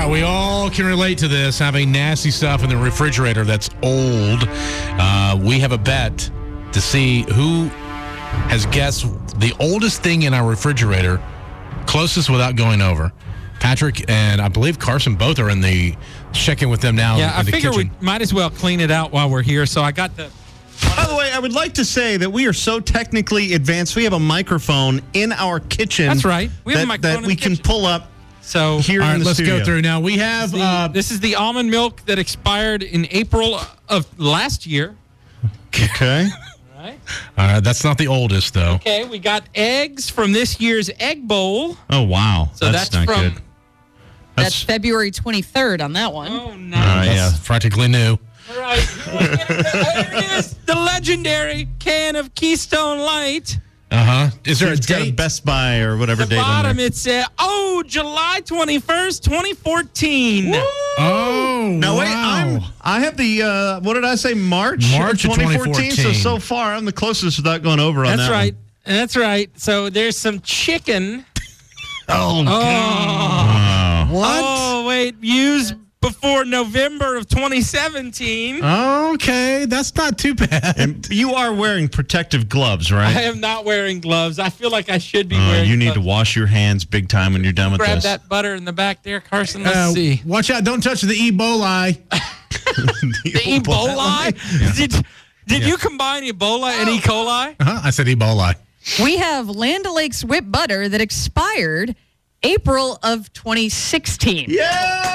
right, we all can relate to this, having nasty stuff in the refrigerator that's old. We have a bet to see who has guessed the oldest thing in our refrigerator, closest without going over. Patrick and I believe Carson both are in the checking with them now. Yeah, I the figure kitchen. we might as well clean it out while we're here. So I got the... By the way, I would like to say that we are so technically advanced. We have a microphone in our kitchen. That's right. We have a microphone that in we the can kitchen. pull up So here All in right, the let's studio. go through now. We have this is the almond milk that expired in April of last year. Okay. Right. that's not the oldest though. Okay, we got eggs from this year's Egg Bowl. Oh, wow. So that's not from... good. That's February 23rd on that one. Oh, nice. Yeah. That's practically new. All right. Here it is. The legendary can of Keystone Light. Is there a It's got a date? Best Buy or whatever The date on bottom, there. it said, July 21st, 2014. Oh, Now, wait, wow. I have the, what did I say, March March of 2014. So far, I'm the closest without going over on That's that right. one. That's right. So there's some chicken. Oh, What? Oh, wait. Used before November of 2017. Okay, that's not too bad. And you are wearing protective gloves, I right? am not wearing gloves. I feel like I should be wearing You need to gloves. wash your hands big time when you're done with Grab this. that butter in the back there, Carson. Let's see. Watch out! Don't touch the Ebola. The Ebola? Did you combine Ebola and E. coli? I said Ebola. We have Land O'Lakes whipped butter that expired April of 2016. Yay!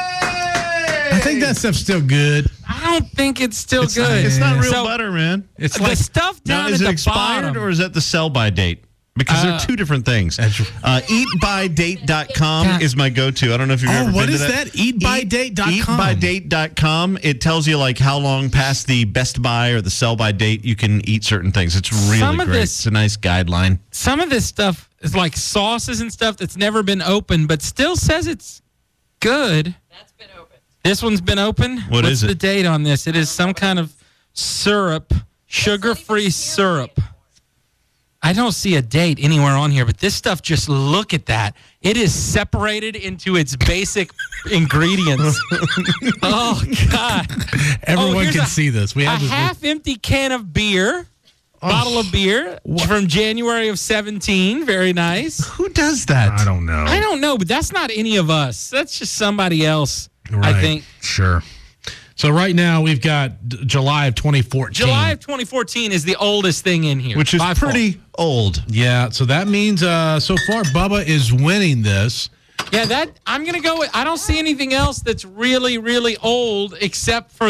I think that stuff's still good. I don't think it's still good. It's not real So, butter, man. It's the like stuff Now, down is at it the expired bottom. or is that the sell-by date? Because they're two different things. Eatbydate.com is my go-to. I don't know if you've ever what been is to that? Eatbydate.com. Eatbydate.com. It tells you like how long past the best buy or the sell-by date you can eat certain things. It's really Some of great. this- It's a nice guideline. Some of this stuff is like sauces and stuff that's never been opened, but still says it's good. That's been open. This one's been open. What What's is it? the date on this? It is some kind of syrup, sugar-free syrup. I don't see a date anywhere on here, but this stuff, just look at that. It is separated into its basic ingredients. Oh, God. Everyone here's can a- see this. We A have this. half-empty can of beer, bottle of beer from January of 17. Very nice. Who does that? I don't know. I don't know, but that's not any of us. That's just somebody else, Right. I think. Sure. So right now we've got July of 2014. July of 2014 is the oldest thing in here. Which is by far. pretty old. Yeah. So that means so far Bubba is winning this. Yeah, that I'm gonna go with. I don't see anything else that's really, really old except for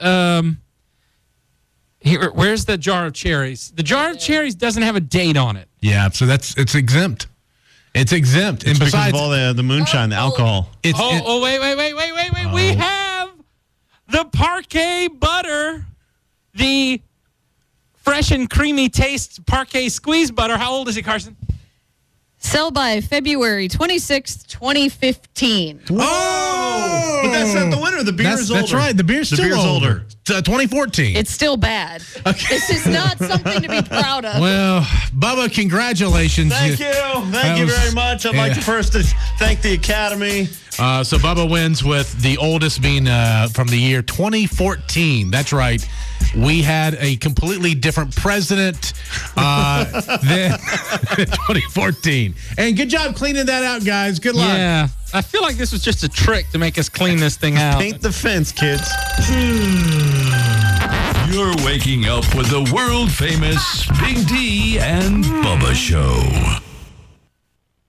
here. Where's the jar of cherries? The jar of cherries doesn't have a date on it. Yeah. So it's exempt. It's exempt. It's and because besides, of all the moonshine, the alcohol. it's Wait! We have the Parquet butter, the fresh and creamy taste Parquet squeeze butter. How old is it, Carson? Sell by February 26th, 2015. Oh! But that's not the winner. The beer is older. That's right. The beer's still older. 2014. It's still bad. This is not something to be proud of. Well, Bubba, congratulations. Thank you. Thank you was- very much. I'd like to first thank the Academy. So Bubba wins with the oldest being from the year 2014. That's right. We had a completely different president than 2014. And good job cleaning that out, guys. Good luck. Yeah, I feel like this was just a trick to make us clean this thing out. Paint the fence, kids. You're waking up with the world famous Big D and Bubba Show.